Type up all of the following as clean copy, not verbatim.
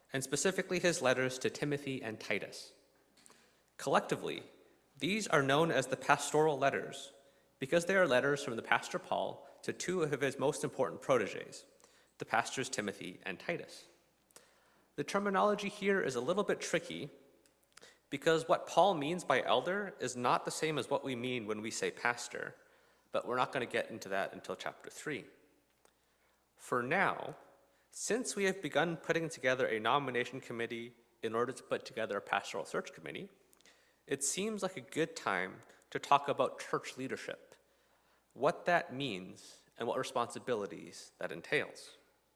and specifically his letters to Timothy and Titus. Collectively, these are known as the pastoral letters because they are letters from the Pastor Paul to two of his most important proteges, the pastors Timothy and Titus. The terminology here is a little bit tricky because what Paul means by elder is not the same as what we mean when we say pastor, but we're not going to get into that until chapter 3. For now, since we have begun putting together a nomination committee in order to put together a pastoral search committee, it seems like a good time to talk about church leadership, what that means, and what responsibilities that entails.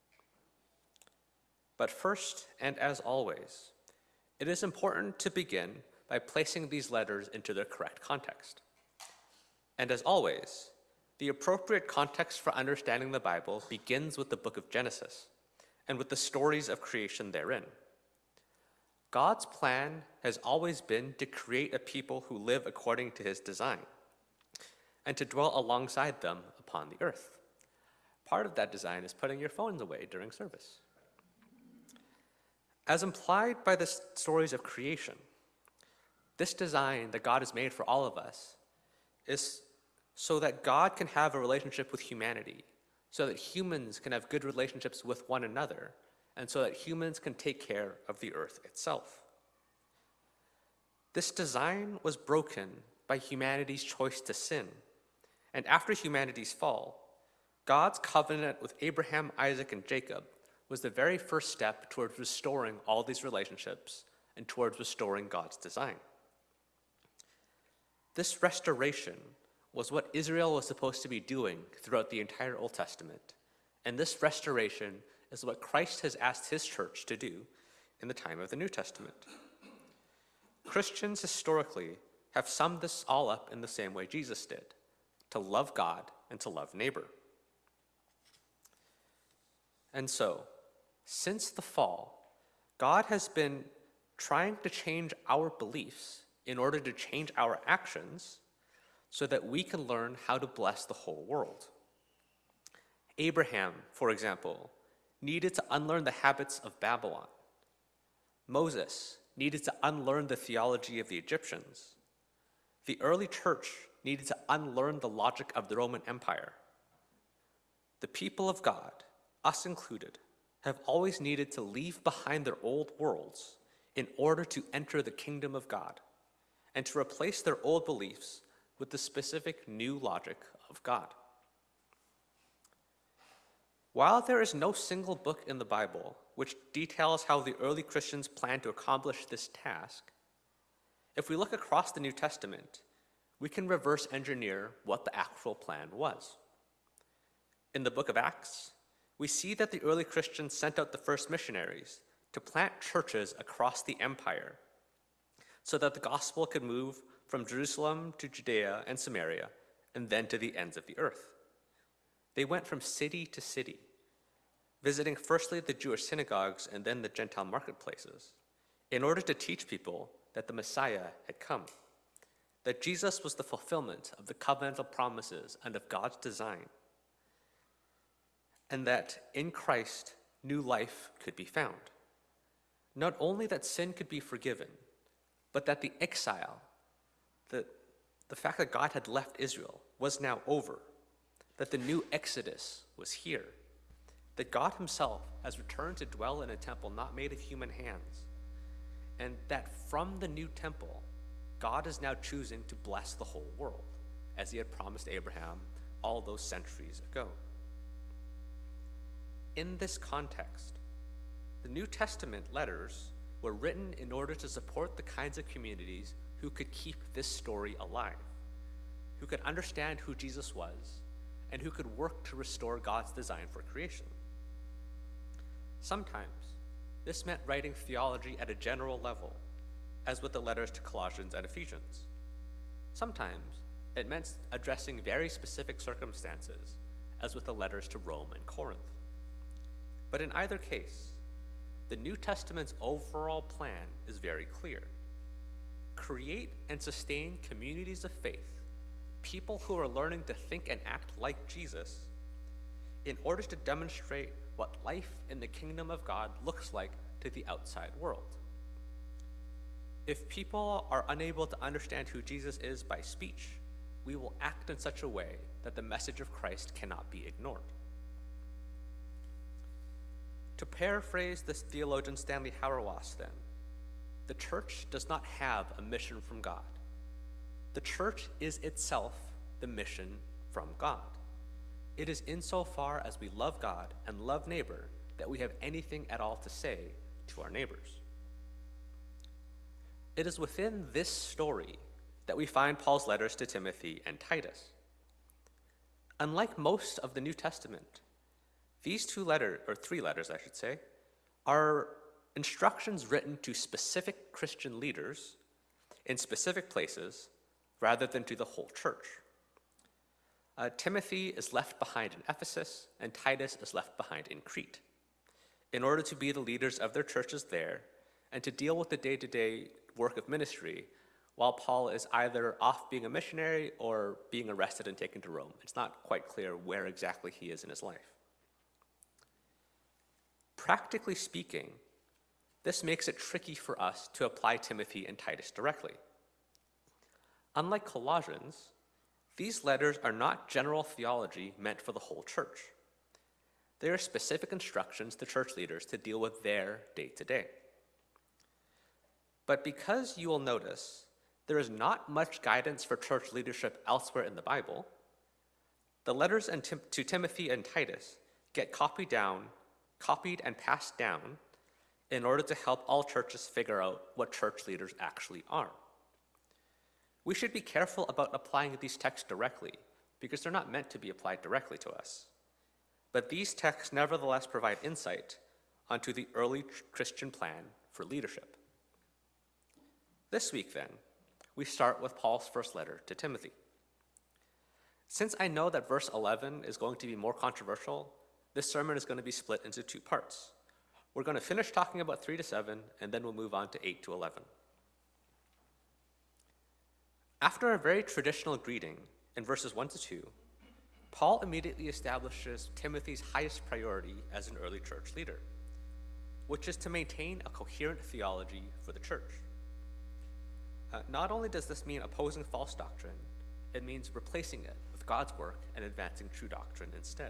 But first, and as always, it is important to begin by placing these letters into their correct context. And as always, the appropriate context for understanding the Bible begins with the book of Genesis and with the stories of creation therein. God's plan has always been to create a people who live according to his design and to dwell alongside them upon the earth. Part of that design is putting your phones away during service. As implied by the stories of creation, this design that God has made for all of us is so that God can have a relationship with humanity, so that humans can have good relationships with one another, and so that humans can take care of the earth itself. This design was broken by humanity's choice to sin, and after humanity's fall, God's covenant with Abraham, Isaac, and Jacob was the very first step towards restoring all these relationships and towards restoring God's design. This restoration was what Israel was supposed to be doing throughout the entire Old Testament, and this restoration is what Christ has asked his church to do in the time of the New Testament. Christians historically have summed this all up in the same way Jesus did, to love God and to love neighbor. And so, since the fall, God has been trying to change our beliefs in order to change our actions so that we can learn how to bless the whole world. Abraham, for example, needed to unlearn the habits of Babylon. Moses needed to unlearn the theology of the Egyptians. The early church needed to unlearn the logic of the Roman Empire. The people of God, us included, have always needed to leave behind their old worlds in order to enter the kingdom of God and to replace their old beliefs with the specific new logic of God. While there is no single book in the Bible which details how the early Christians planned to accomplish this task, if we look across the New Testament, we can reverse engineer what the actual plan was. In the book of Acts, we see that the early Christians sent out the first missionaries to plant churches across the empire so that the gospel could move from Jerusalem to Judea and Samaria and then to the ends of the earth. They went from city to city, visiting firstly the Jewish synagogues and then the Gentile marketplaces, in order to teach people that the Messiah had come, that Jesus was the fulfillment of the covenantal promises and of God's design, and that in Christ, new life could be found. Not only that sin could be forgiven, but that the exile, the fact that God had left Israel was now over, that the new Exodus was here, that God himself has returned to dwell in a temple not made of human hands, and that from the new temple, God is now choosing to bless the whole world, as he had promised Abraham all those centuries ago. In this context, the New Testament letters were written in order to support the kinds of communities who could keep this story alive, who could understand who Jesus was, and who could work to restore God's design for creation. Sometimes, this meant writing theology at a general level, as with the letters to Colossians and Ephesians. Sometimes, it meant addressing very specific circumstances, as with the letters to Rome and Corinth. But in either case, the New Testament's overall plan is very clear. Create and sustain communities of faith, people who are learning to think and act like Jesus, in order to demonstrate what life in the kingdom of God looks like to the outside world. If people are unable to understand who Jesus is by speech, we will act in such a way that the message of Christ cannot be ignored. To paraphrase this theologian Stanley Hauerwas, then, the church does not have a mission from God. The church is itself the mission from God. It is insofar as we love God and love neighbor that we have anything at all to say to our neighbors. It is within this story that we find Paul's letters to Timothy and Titus. Unlike most of the New Testament, these three letters, are instructions written to specific Christian leaders in specific places rather than to the whole church. Timothy is left behind in Ephesus, and Titus is left behind in Crete in order to be the leaders of their churches there and to deal with the day-to-day work of ministry while Paul is either off being a missionary or being arrested and taken to Rome. It's not quite clear where exactly he is in his life. Practically speaking, this makes it tricky for us to apply Timothy and Titus directly. Unlike Colossians, these letters are not general theology meant for the whole church. They are specific instructions to church leaders to deal with their day-to-day. But because you will notice there is not much guidance for church leadership elsewhere in the Bible, the letters to Timothy and Titus get copied and passed down in order to help all churches figure out what church leaders actually are. We should be careful about applying these texts directly because they're not meant to be applied directly to us. But these texts nevertheless provide insight onto the early Christian plan for leadership. This week, then, we start with Paul's first letter to Timothy. Since I know that verse 11 is going to be more controversial, this sermon is going to be split into two parts. We're going to finish talking about 3 to 7, and then we'll move on to 8 to 11. After a very traditional greeting in verses 1 to 2, Paul immediately establishes Timothy's highest priority as an early church leader, which is to maintain a coherent theology for the church. Not only does this mean opposing false doctrine, it means replacing it with God's work and advancing true doctrine instead.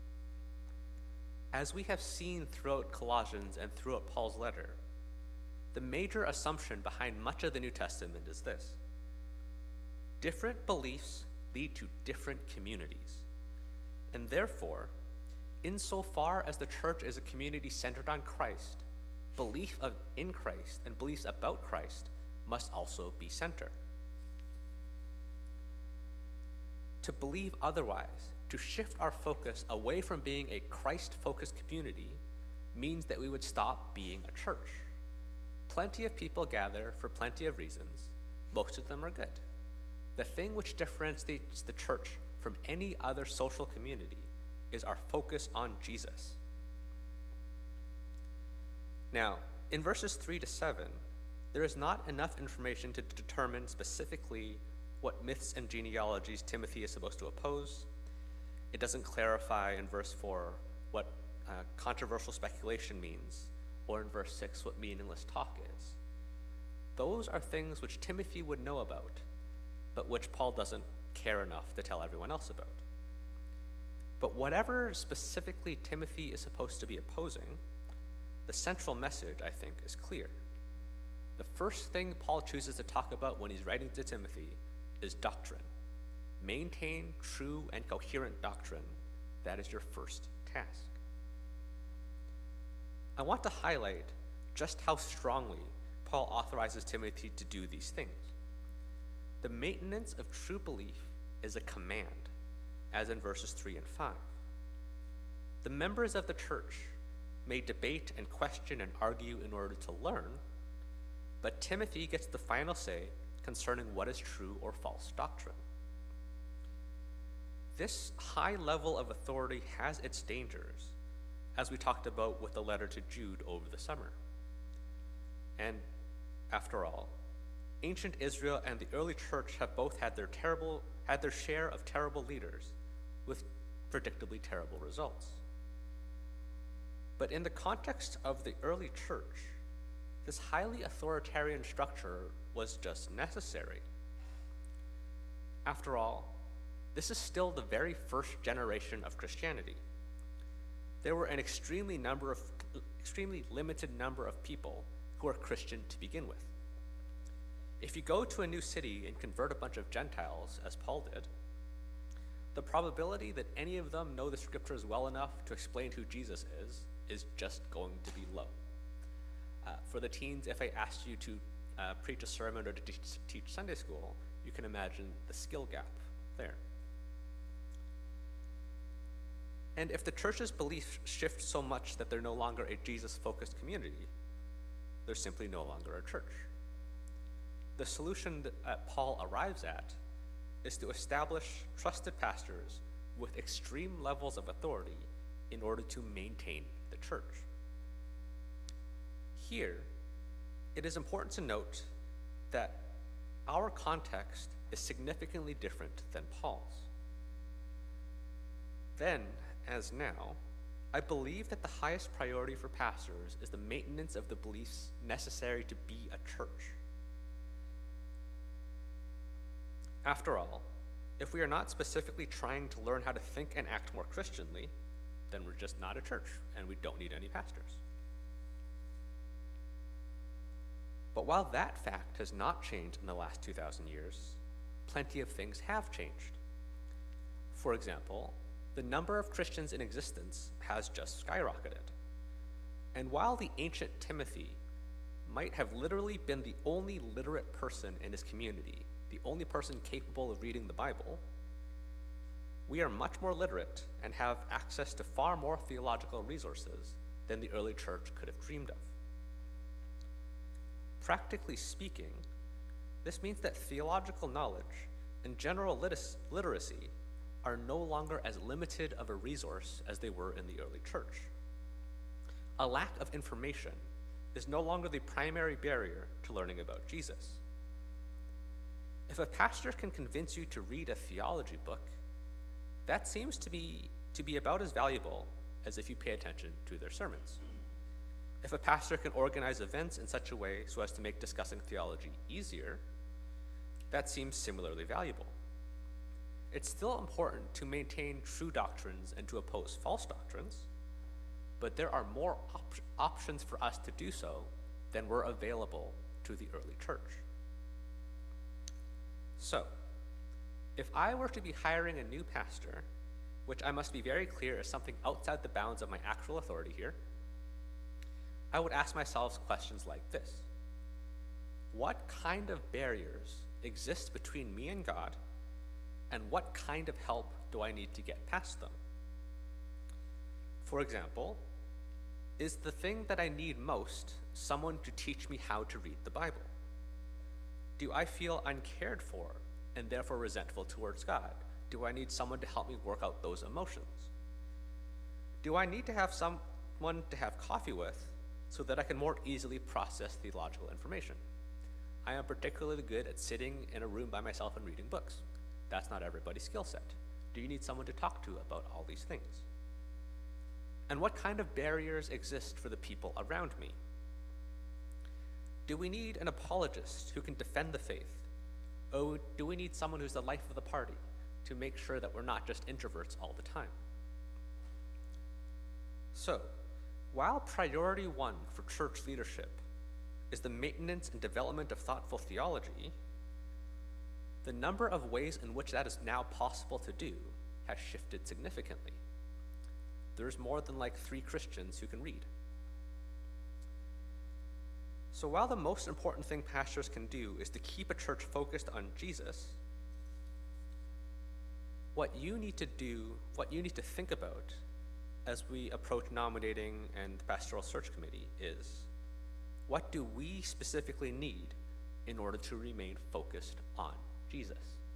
As we have seen throughout Colossians and throughout Paul's letter, the major assumption behind much of the New Testament is this: different beliefs lead to different communities, and therefore, insofar as the church is a community centered on Christ, belief in Christ and beliefs about Christ must also be centered. To believe otherwise, to shift our focus away from being a Christ-focused community, means that we would stop being a church. Plenty of people gather for plenty of reasons. Most of them are good. The thing which differentiates the church from any other social community is our focus on Jesus. Now, in verses 3 to 7, there is not enough information to determine specifically what myths and genealogies Timothy is supposed to oppose. It doesn't clarify in verse 4 what controversial speculation means, or in verse 6 what meaningless talk is. Those are things which Timothy would know about, but which Paul doesn't care enough to tell everyone else about. But whatever specifically Timothy is supposed to be opposing, the central message, I think, is clear. The first thing Paul chooses to talk about when he's writing to Timothy is doctrine. Maintain true and coherent doctrine. That is your first task. I want to highlight just how strongly Paul authorizes Timothy to do these things. The maintenance of true belief is a command, as in verses 3 and 5. The members of the church may debate and question and argue in order to learn, but Timothy gets the final say concerning what is true or false doctrine. This high level of authority has its dangers, as we talked about with the letter to Jude over the summer. And after all, ancient Israel and the early church have both had their share of terrible leaders with predictably terrible results. But in the context of the early church, this highly authoritarian structure was just necessary. After all, this is still the very first generation of Christianity. There were an extremely limited number of people who were Christian to begin with. If you go to a new city and convert a bunch of Gentiles, as Paul did, the probability that any of them know the scriptures well enough to explain who Jesus is just going to be low. For the teens, if I asked you to preach a sermon or to teach Sunday school, you can imagine the skill gap there. And if the church's beliefs shift so much that they're no longer a Jesus-focused community, they're simply no longer a church. The solution that Paul arrives at is to establish trusted pastors with extreme levels of authority in order to maintain the church. Here, it is important to note that our context is significantly different than Paul's. Then, as now, I believe that the highest priority for pastors is the maintenance of the beliefs necessary to be a church. After all, if we are not specifically trying to learn how to think and act more Christianly, then we're just not a church, and we don't need any pastors. But while that fact has not changed in the last 2,000 years, plenty of things have changed. For example, the number of Christians in existence has just skyrocketed. And while the ancient Timothy might have literally been the only literate person in his community, the only person capable of reading the Bible, we are much more literate and have access to far more theological resources than the early church could have dreamed of. Practically speaking, this means that theological knowledge and general literacy are no longer as limited of a resource as they were in the early church. A lack of information is no longer the primary barrier to learning about Jesus. If a pastor can convince you to read a theology book, that seems to be about as valuable as if you pay attention to their sermons. If a pastor can organize events in such a way so as to make discussing theology easier, that seems similarly valuable. It's still important to maintain true doctrines and to oppose false doctrines, but there are more options for us to do so than were available to the early church. So, if I were to be hiring a new pastor, which I must be very clear is something outside the bounds of my actual authority here, I would ask myself questions like this. What kind of barriers exist between me and God, and what kind of help do I need to get past them? For example, is the thing that I need most someone to teach me how to read the Bible? Do I feel uncared for and therefore resentful towards God? Do I need someone to help me work out those emotions? Do I need to have someone to have coffee with so that I can more easily process theological information? I am particularly good at sitting in a room by myself and reading books. That's not everybody's skill set. Do you need someone to talk to about all these things? And what kind of barriers exist for the people around me? Do we need an apologist who can defend the faith? Or do we need someone who's the life of the party to make sure that we're not just introverts all the time? So, while priority one for church leadership is the maintenance and development of thoughtful theology, the number of ways in which that is now possible to do has shifted significantly. There's more than like 3 Christians who can read. So while the most important thing pastors can do is to keep a church focused on Jesus, what you need to think about as we approach nominating and the pastoral search committee is, what do we specifically need in order to remain focused on Jesus?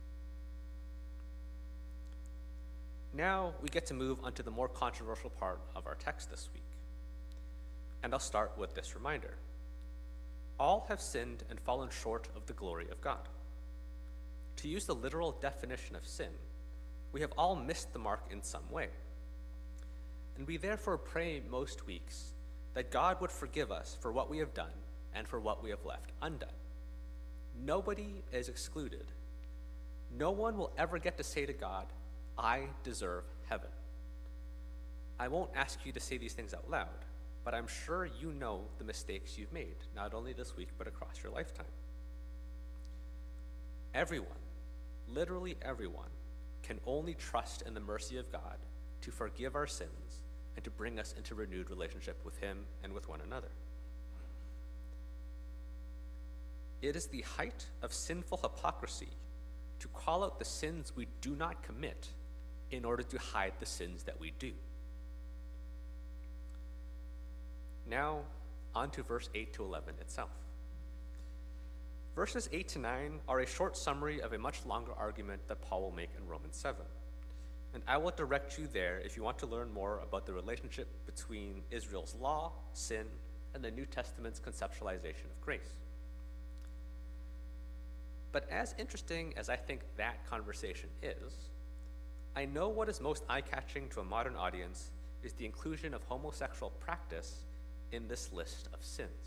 Now we get to move on to the more controversial part of our text this week. And I'll start with this reminder. All have sinned and fallen short of the glory of God. To use the literal definition of sin, we have all missed the mark in some way. and we therefore pray most weeks that God would forgive us for what we have done and for what we have left undone. Nobody is excluded. No one will ever get to say to God, I deserve heaven. I won't ask you to say these things out loud, but I'm sure you know the mistakes you've made, not only this week, but across your lifetime. Everyone, literally everyone, can only trust in the mercy of God to forgive our sins and to bring us into renewed relationship with Him and with one another. It is the height of sinful hypocrisy to call out the sins we do not commit in order to hide the sins that we do. Now, on to verse 8 to 11 itself. Verses 8 to 9 are a short summary of a much longer argument that Paul will make in Romans 7. And I will direct you there if you want to learn more about the relationship between Israel's law, sin, and the New Testament's conceptualization of grace. But as interesting as I think that conversation is, I know what is most eye-catching to a modern audience is the inclusion of homosexual practice in this list of sins.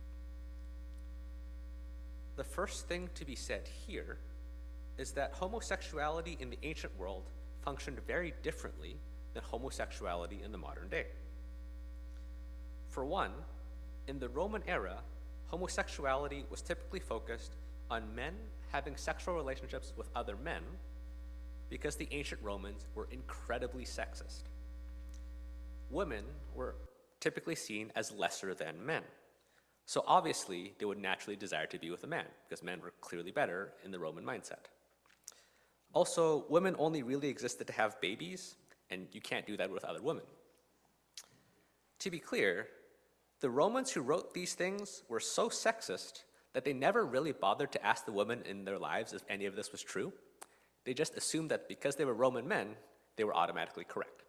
The first thing to be said here is that homosexuality in the ancient world functioned very differently than homosexuality in the modern day. For one, in the Roman era, homosexuality was typically focused on men having sexual relationships with other men because the ancient Romans were incredibly sexist. Women were typically seen as lesser than men. So obviously, they would naturally desire to be with a man, because men were clearly better in the Roman mindset. Also, women only really existed to have babies, and you can't do that with other women. To be clear, the Romans who wrote these things were so sexist that they never really bothered to ask the women in their lives if any of this was true. They just assumed that because they were Roman men, they were automatically correct.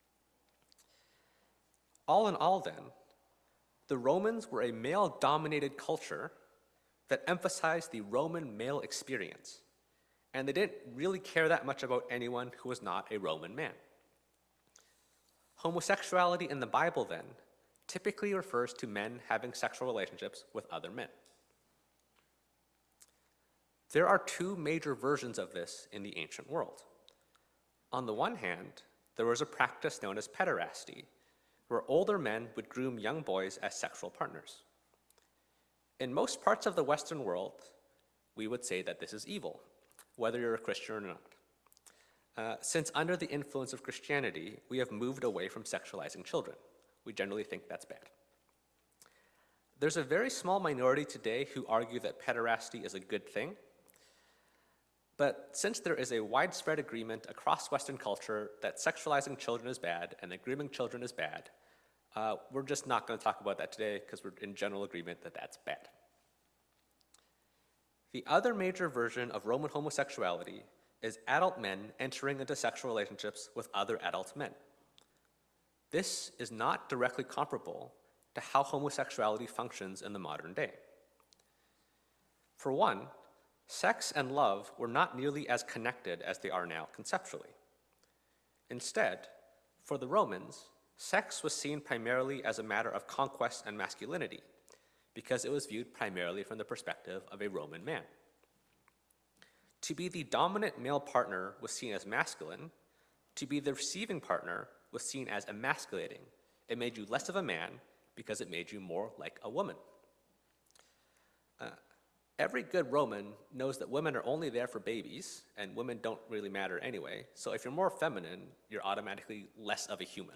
All in all, then, the Romans were a male-dominated culture that emphasized the Roman male experience, and they didn't really care that much about anyone who was not a Roman man. Homosexuality in the Bible, then, typically refers to men having sexual relationships with other men. There are two major versions of this in the ancient world. On the one hand, there was a practice known as pederasty, where older men would groom young boys as sexual partners. In most parts of the Western world, we would say that this is evil, whether you're a Christian or not. Since under the influence of Christianity, we have moved away from sexualizing children. We generally think that's bad. There's a very small minority today who argue that pederasty is a good thing, but since there is a widespread agreement across Western culture that sexualizing children is bad and that grooming children is bad, we're just not going to talk about that today because we're in general agreement that that's bad. The other major version of Roman homosexuality is adult men entering into sexual relationships with other adult men. This is not directly comparable to how homosexuality functions in the modern day. For one, sex and love were not nearly as connected as they are now conceptually. Instead, for the Romans, sex was seen primarily as a matter of conquest and masculinity, because it was viewed primarily from the perspective of a Roman man. To be the dominant male partner was seen as masculine. To be the receiving partner was seen as emasculating. It made you less of a man because it made you more like a woman. Every good Roman knows that women are only there for babies, and women don't really matter anyway. So if you're more feminine, you're automatically less of a human.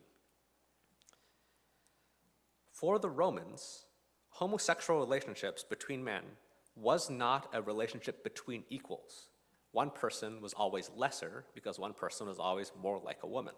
For the Romans, homosexual relationships between men was not a relationship between equals. One person was always lesser because one person was always more like a woman.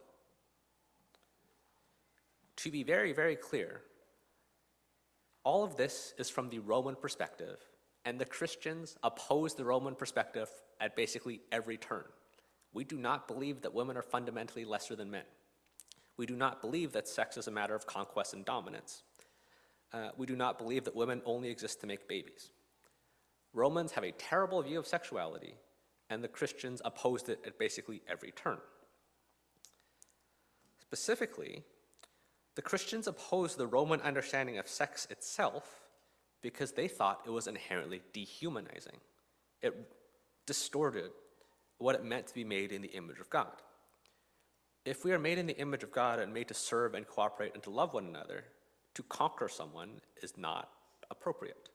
To be very, very clear, all of this is from the Roman perspective, and the Christians oppose the Roman perspective at basically every turn. We do not believe that women are fundamentally lesser than men. We do not believe that sex is a matter of conquest and dominance. We do not believe that women only exist to make babies. Romans have a terrible view of sexuality, and the Christians opposed it at basically every turn. Specifically, The Christians opposed the Roman understanding of sex itself because they thought it was inherently dehumanizing. It distorted what it meant to be made in the image of God. If we are made in the image of God and made to serve and cooperate and to love one another, to conquer someone is not appropriate.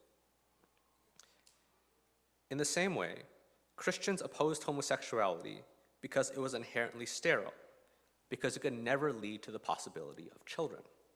In the same way, Christians opposed homosexuality because it was inherently sterile, because it could never lead to the possibility of children.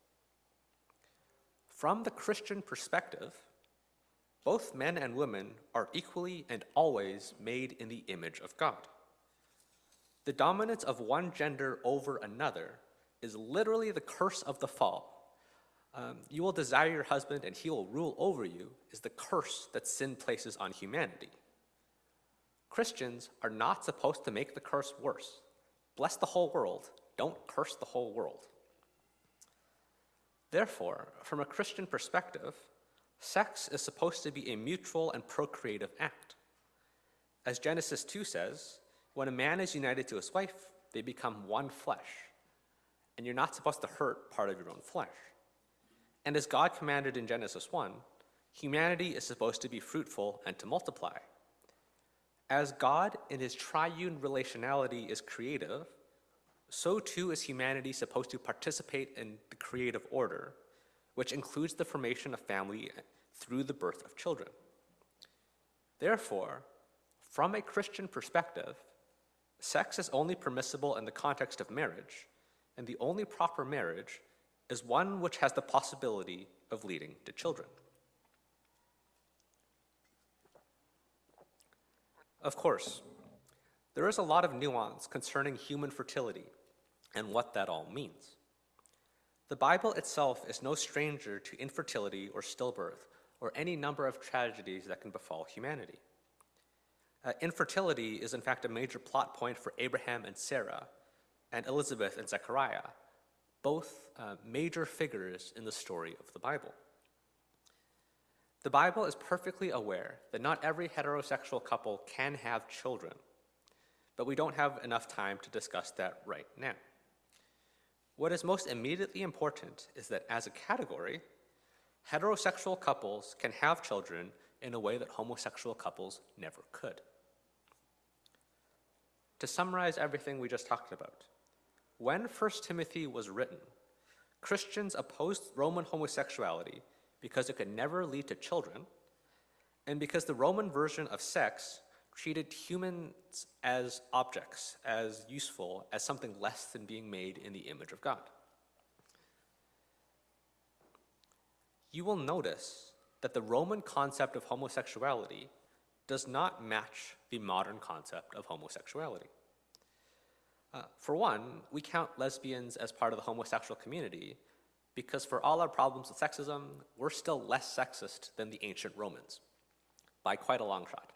From the Christian perspective, both men and women are equally and always made in the image of God. The dominance of one gender over another is literally the curse of the fall. You will desire your husband and he will rule over you is the curse that sin places on humanity. Christians are not supposed to make the curse worse. Bless the whole world. Don't curse the whole world. Therefore, from a Christian perspective, sex is supposed to be a mutual and procreative act. As Genesis 2 says, when a man is united to his wife, they become one flesh. And you're not supposed to hurt part of your own flesh. And as God commanded in Genesis 1, humanity is supposed to be fruitful and to multiply. As God in his triune relationality is creative, so too is humanity supposed to participate in the creative order, which includes the formation of family through the birth of children. Therefore, from a Christian perspective, sex is only permissible in the context of marriage, and the only proper marriage is one which has the possibility of leading to children. Of course, there is a lot of nuance concerning human fertility and what that all means. The Bible itself is no stranger to infertility or stillbirth or any number of tragedies that can befall humanity. Infertility is in fact a major plot point for Abraham and Sarah and Elizabeth and Zechariah, both major figures in the story of the Bible. The Bible is perfectly aware that not every heterosexual couple can have children, but we don't have enough time to discuss that right now. What is most immediately important is that as a category, heterosexual couples can have children in a way that homosexual couples never could. To summarize everything we just talked about, when 1 Timothy was written, Christians opposed Roman homosexuality because it could never lead to children, and because the Roman version of sex treated humans as objects, as useful, as something less than being made in the image of God. You will notice that the Roman concept of homosexuality does not match the modern concept of homosexuality. For one, we count lesbians as part of the homosexual community because for all our problems with sexism, we're still less sexist than the ancient Romans, by quite a long shot.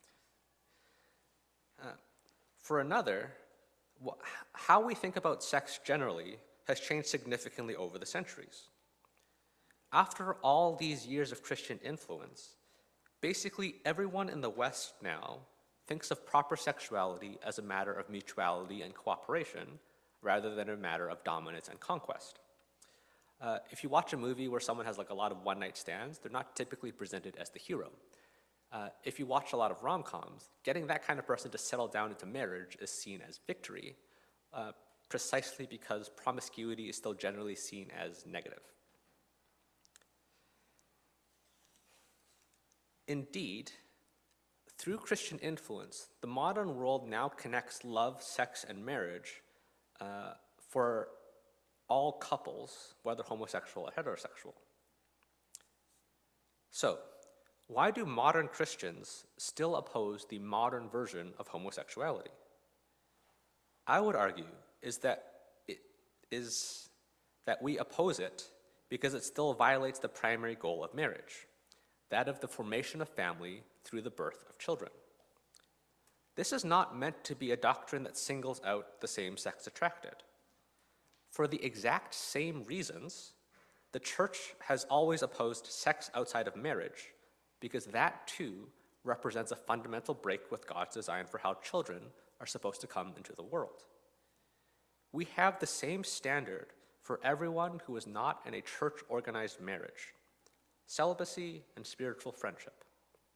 For another, how we think about sex generally has changed significantly over the centuries. After all these years of Christian influence, basically everyone in the West now thinks of proper sexuality as a matter of mutuality and cooperation rather than a matter of dominance and conquest. If you watch a movie where someone has like a lot of one-night stands, they're not typically presented as the hero. If you watch a lot of rom-coms, getting that kind of person to settle down into marriage is seen as victory, precisely because promiscuity is still generally seen as negative. Indeed, through Christian influence, the modern world now connects love, sex, and marriage for all couples, whether homosexual or heterosexual. So, why do modern Christians still oppose the modern version of homosexuality? I would argue that we oppose it because it still violates the primary goal of marriage, that of the formation of family through the birth of children. This is not meant to be a doctrine that singles out the same-sex attracted. For the exact same reasons, the church has always opposed sex outside of marriage, because that too represents a fundamental break with God's design for how children are supposed to come into the world. We have the same standard for everyone who is not in a church-organized marriage, celibacy and spiritual friendship.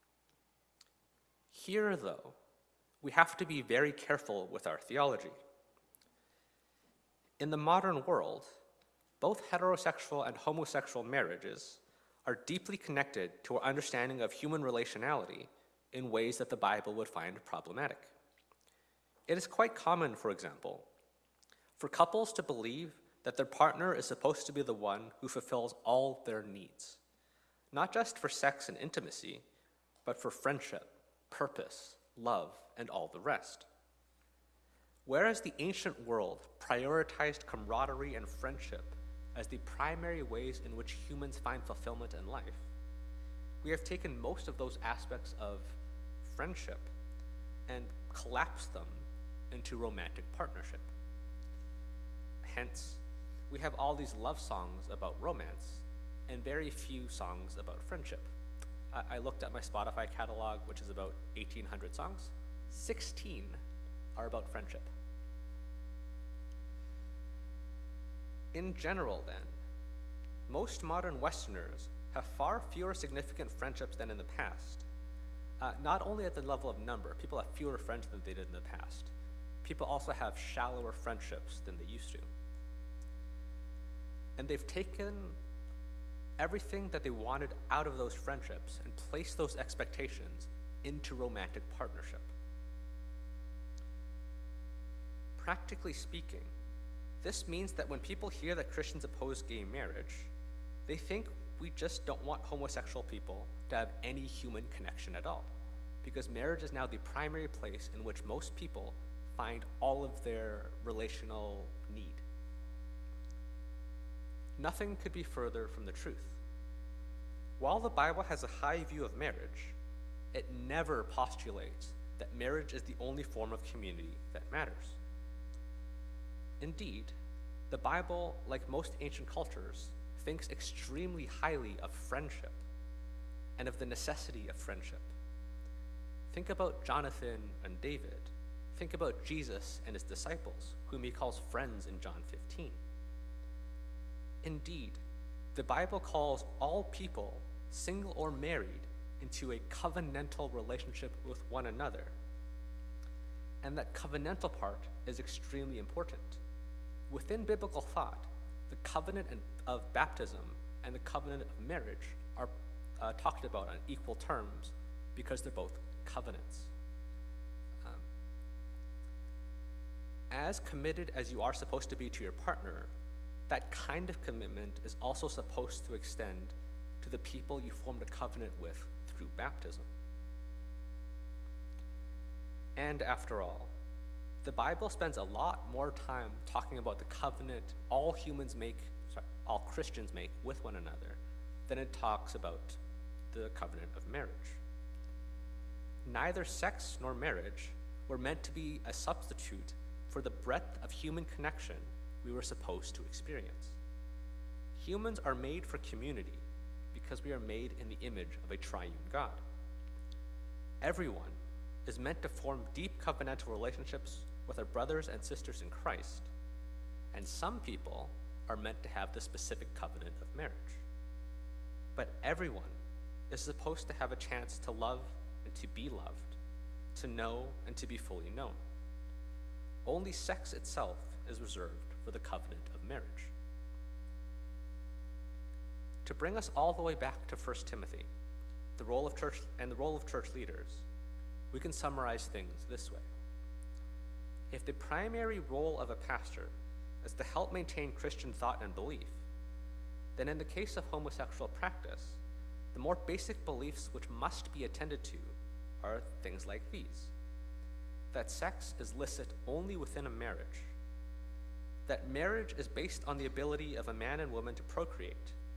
Here, though, we have to be very careful with our theology. In the modern world, both heterosexual and homosexual marriages are deeply connected to our understanding of human relationality in ways that the Bible would find problematic. It is quite common, for example, for couples to believe that their partner is supposed to be the one who fulfills all their needs, not just for sex and intimacy, but for friendship, purpose, love, and all the rest. Whereas the ancient world prioritized camaraderie and friendship as the primary ways in which humans find fulfillment in life, we have taken most of those aspects of friendship and collapsed them into romantic partnership. Hence, we have all these love songs about romance and very few songs about friendship. I looked at my Spotify catalog, which is about 1,800 songs. 16 are about friendship. In general, then, most modern Westerners have far fewer significant friendships than in the past. Not only at the level of number, people have fewer friends than they did in the past. People also have shallower friendships than they used to. And they've taken everything that they wanted out of those friendships and placed those expectations into romantic partnership. Practically speaking, this means that when people hear that Christians oppose gay marriage, they think we just don't want homosexual people to have any human connection at all, because marriage is now the primary place in which most people find all of their relational need. Nothing could be further from the truth. While the Bible has a high view of marriage, it never postulates that marriage is the only form of community that matters. Indeed, the Bible, like most ancient cultures, thinks extremely highly of friendship and of the necessity of friendship. Think about Jonathan and David. Think about Jesus and his disciples, whom he calls friends in John 15. Indeed, the Bible calls all people, single or married, into a covenantal relationship with one another. And that covenantal part is extremely important. Within biblical thought, the covenant of baptism and the covenant of marriage are talked about on equal terms because they're both covenants. As committed as you are supposed to be to your partner, that kind of commitment is also supposed to extend to the people you formed a covenant with through baptism. And after all, the Bible spends a lot more time talking about the covenant all Christians make with one another than it talks about the covenant of marriage. Neither sex nor marriage were meant to be a substitute for the breadth of human connection we were supposed to experience. Humans are made for community because we are made in the image of a triune God. Everyone is meant to form deep covenantal relationships with our brothers and sisters in Christ, and some people are meant to have the specific covenant of marriage. But everyone is supposed to have a chance to love and to be loved, to know and to be fully known. Only sex itself is reserved for the covenant of marriage. To bring us all the way back to 1 Timothy, the role of church leaders, we can summarize things this way. If the primary role of a pastor is to help maintain Christian thought and belief, then in the case of homosexual practice, the more basic beliefs which must be attended to are things like these: that sex is licit only within a marriage, that marriage is based on the ability of a man and woman to procreate,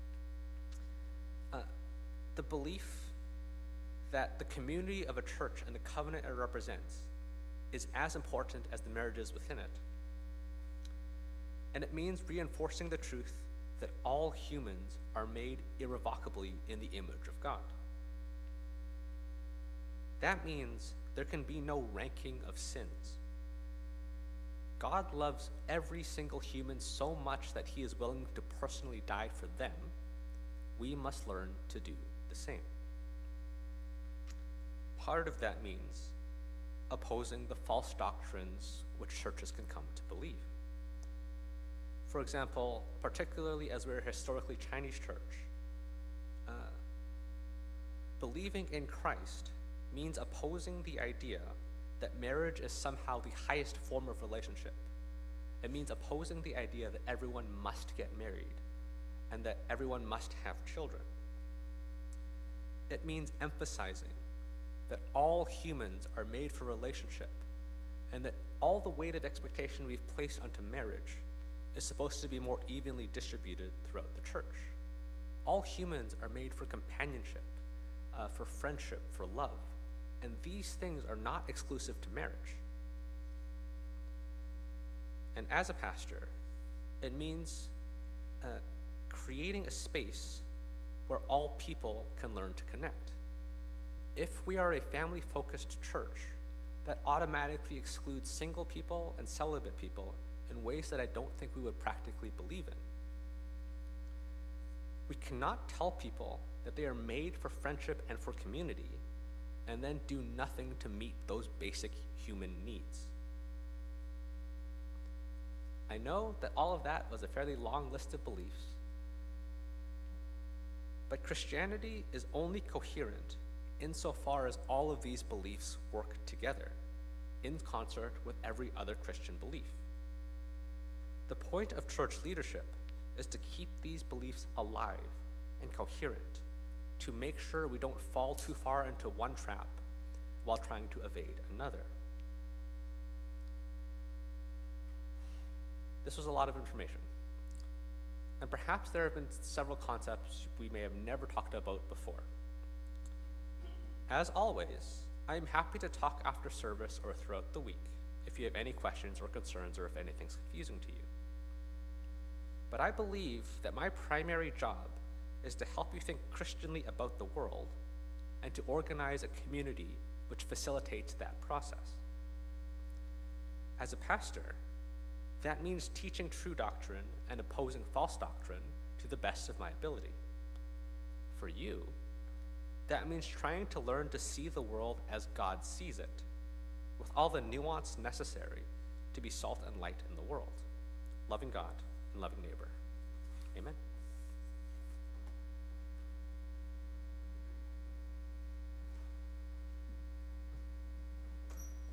the belief that the community of a church and the covenant it represents is as important as the marriages within it. And it means reinforcing the truth that all humans are made irrevocably in the image of God. That means there can be no ranking of sins. God loves every single human so much that he is willing to personally die for them, we must learn to do the same. Part of that means opposing the false doctrines which churches can come to believe. For example, particularly as we're a historically Chinese church, believing in Christ means opposing the idea that marriage is somehow the highest form of relationship. It means opposing the idea that everyone must get married and that everyone must have children. It means emphasizing that all humans are made for relationship and that all the weight of expectation we've placed onto marriage is supposed to be more evenly distributed throughout the church. All humans are made for companionship, for friendship, for love, and these things are not exclusive to marriage. And as a pastor, it means creating a space where all people can learn to connect. If we are a family-focused church, that automatically excludes single people and celibate people in ways that I don't think we would practically believe in. We cannot tell people that they are made for friendship and for community and then do nothing to meet those basic human needs. I know that all of that was a fairly long list of beliefs, but Christianity is only coherent insofar as all of these beliefs work together in concert with every other Christian belief. The point of church leadership is to keep these beliefs alive and coherent, to make sure we don't fall too far into one trap while trying to evade another. This was a lot of information, and perhaps there have been several concepts we may have never talked about before. As always, I am happy to talk after service or throughout the week if you have any questions or concerns or if anything's confusing to you. But I believe that my primary job is to help you think Christianly about the world and to organize a community which facilitates that process. As a pastor, that means teaching true doctrine and opposing false doctrine to the best of my ability. For you, that means trying to learn to see the world as God sees it, with all the nuance necessary to be salt and light in the world, loving God and loving neighbor. Amen.